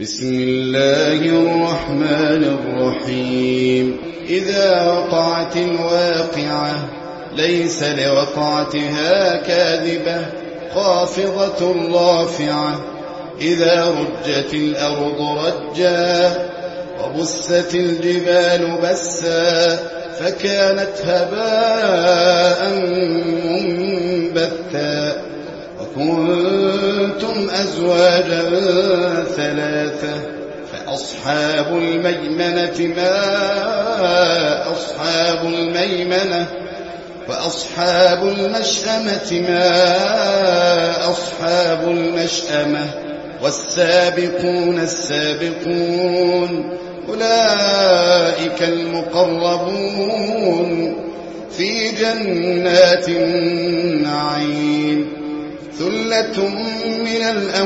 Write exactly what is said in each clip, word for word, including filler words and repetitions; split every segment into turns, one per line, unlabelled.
بسم الله الرحمن الرحيم. إذا وقعت الواقعة ليس لوقعتها كاذبة خافضة رافعة. إذا رجت الأرض رجا وبست الجبال بسا فكانت هباء منبثا وكنتم أزواجا ثلاثة فأصحاب الميمنة ما أصحاب الميمنة وأصحاب المشأمة ما أصحاب المشأمة والسابقون السابقون أولئك المقربون في جنات النعيم. ثلة من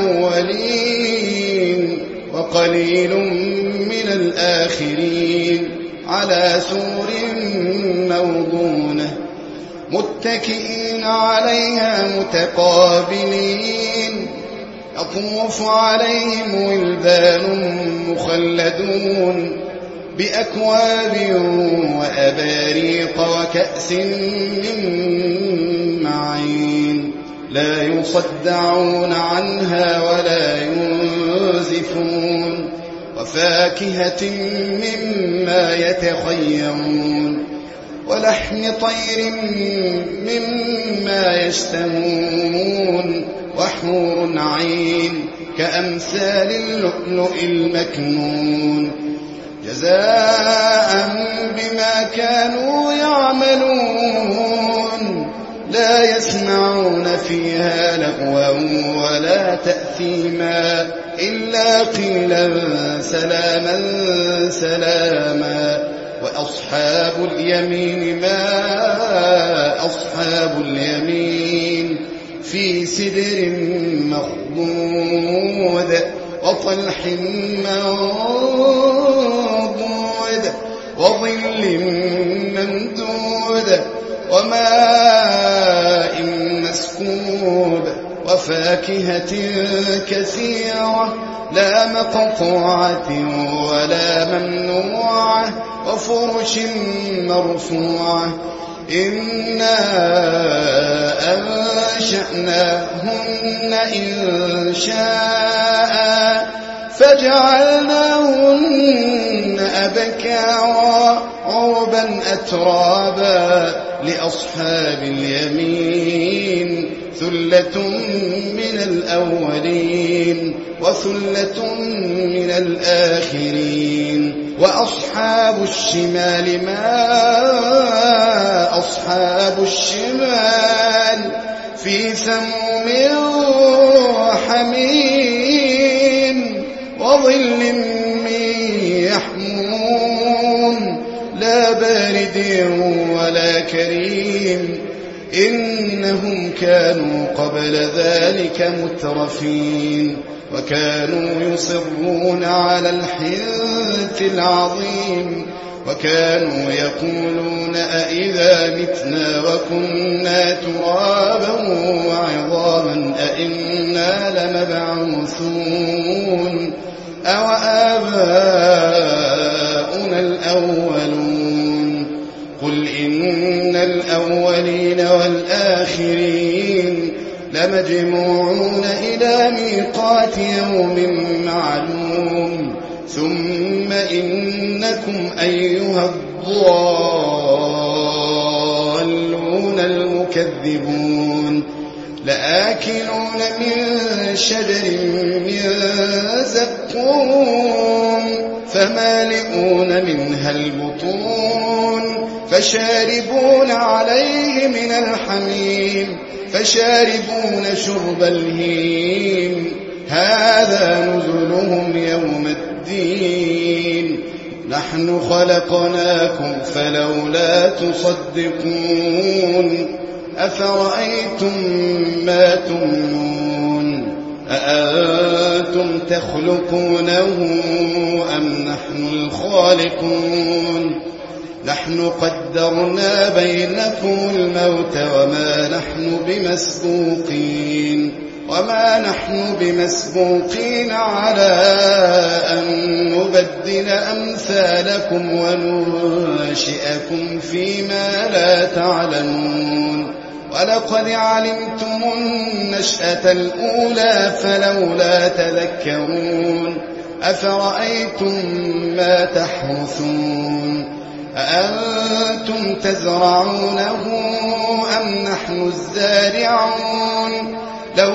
الأولين وقليل من الآخرين على سور موضونة متكئين عليها متقابلين يطوف عليهم ولدان مخلدون بأكواب وأباريق وكأس من معين لا يصدعون عنها ولا ينزفون وفاكهة مما يتخيرون ولحم طير مما يشتهون وحور عين كأمثال اللؤلؤ المكنون جزاء بما كانوا يعملون لا يسمعون فيها لغوا ولا تأثيما إلا قيلا سلاما سلاما. وأصحاب اليمين ما أصحاب اليمين في سدر مخضود وطلح منضود وظل ممدود وماء مسكوب وفاكهة كثيرة لا مقطوعة ولا ممنوعة وفرش مرفوعة. إنا أنشأناهن إن شاء فجعلناهن أبكارا عربا أترابا لأصحاب اليمين ثلة من الأولين وثلة من الآخرين. وأصحاب الشمال ما أصحاب الشمال في سموم وحميم وظل من يحموم لا بارد ولا كريم إنهم كانوا قبل ذلك مترفين وكانوا يصرون على الحنث العظيم وكانوا يقولون أئذا متنا وكنا ترابا وعظاما أئنا لمبعوثون أو آباؤنا الأولون. قل إن الأولين والآخرين لمجموعون إلى ميقات يوم معلوم ثم إنكم أيها الضالون المكذبون لآكلون من شجر من زقوم فمالئون منها البطون فشاربون عليه من الحميم فشاربون شرب الهيم هذا نزلهم يوم الدين نحن خلقناكم فلولا تصدقون أفرأيتم ما تمنون أأنتم تخلقونه أم نحن الخالقون نحن قدرنا بينكم الموت وما نحن بمسبوقين وما نحن بمسبوقين على أن نبدل أمثالكم وننشئكم فيما لا تعلمون ولقد علمتم النشأة الأولى فلولا تذكرون أفرأيتم ما تحرثون أأنتم تزرعونه أم نحن الزارعون لو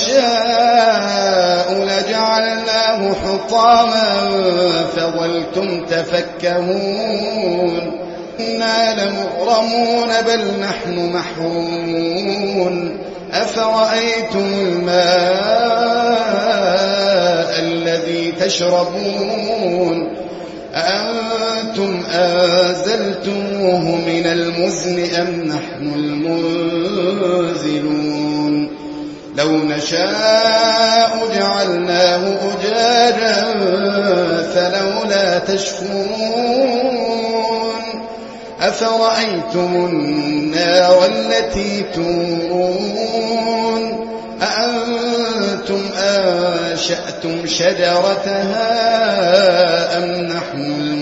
نشاء لجعلناه حطاما فظلتم تفكهون إنا لمغرمون بل نحن محرومون أفرأيتم الماء الذي تشربون أأنتم أنزلتموه من المزن أم نحن المنزلون لو نشاء جعلناه أجاجا فلولا تشكرون أفرأيتم النار التي تورون أأنتم أنشأتم شجرتها أم نحن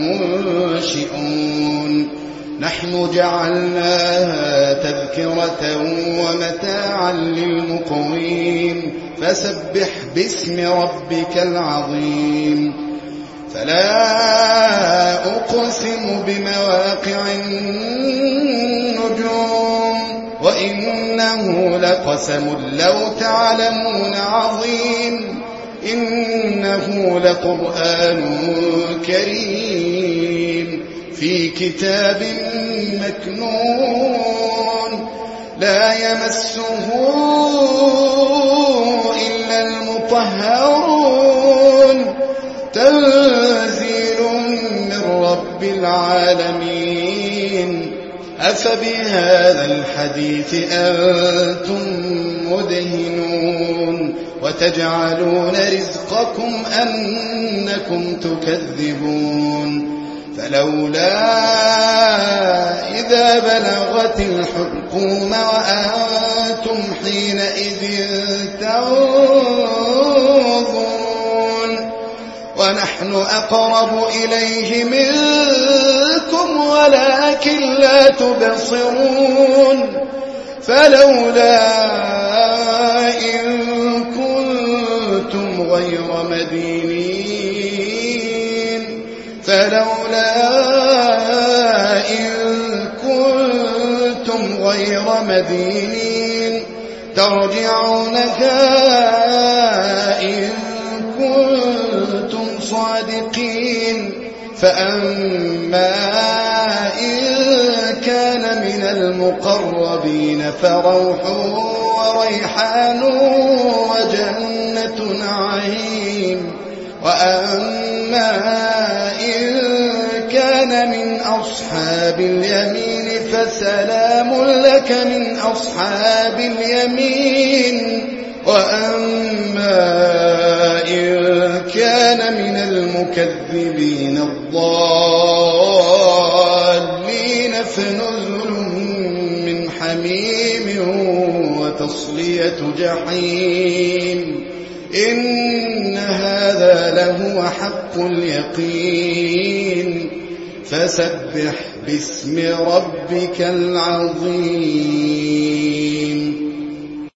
المنشئون نحن جعلناها تذكرة ومتاعا للمقوين فسبح باسم ربك العظيم فلا أقسم بمواقع النجوم وإنه لقسم لو تعلمون عظيم إنه لقرآن كريم في كتاب مكنون لا يمسه إلا المطهرون تنزيل من رب العالمين أفبهذا الحديث أنتم مدهنون وتجعلون رزقكم أنكم تكذبون فلولا إذا بلغت الحلقوم وأنتم حينئذ تنظرون ونحن أقرب إليه منكم ولكن لا تبصرون فلولا إن كنتم غير مدينين فلولا إن كنتم غير مدينين ترجعونها إن كنتم صادقين فأما إن كان من المقربين فروح وريحان وجنة نعيم وأما إن كان من أصحاب اليمين فسلام لك من أصحاب اليمين وأما إن كان من المكذبين الضالين فنزل من حميم وتصلية جحيم إن هذا لهو حق اليقين فسبح باسم ربك العظيم